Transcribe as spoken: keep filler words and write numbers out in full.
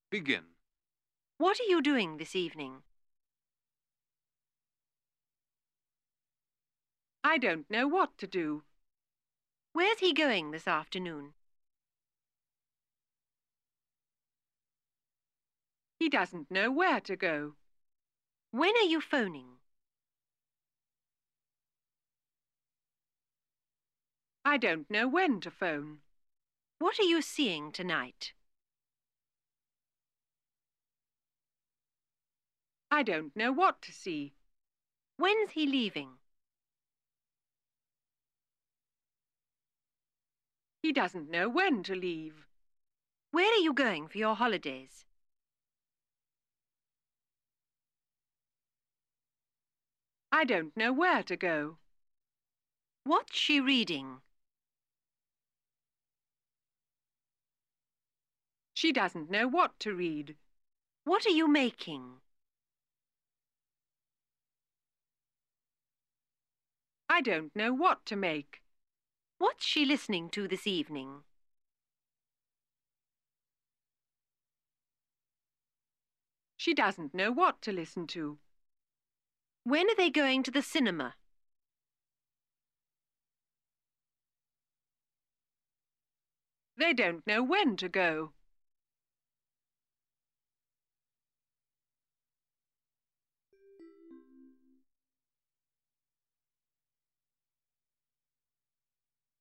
Begin. What are you doing this evening? I don't know what to do. Where's he going this afternoon? He doesn't know where to go. When are you phoning? I don't know when to phone. What are you seeing tonight? I don't know what to see. When's he leaving? He doesn't know when to leave. Where are you going for your holidays? I don't know where to go. What's she reading? She doesn't know what to read. What are you making? I don't know what to make. What's she listening to this evening? She doesn't know what to listen to. When are they going to the cinema? They don't know when to go.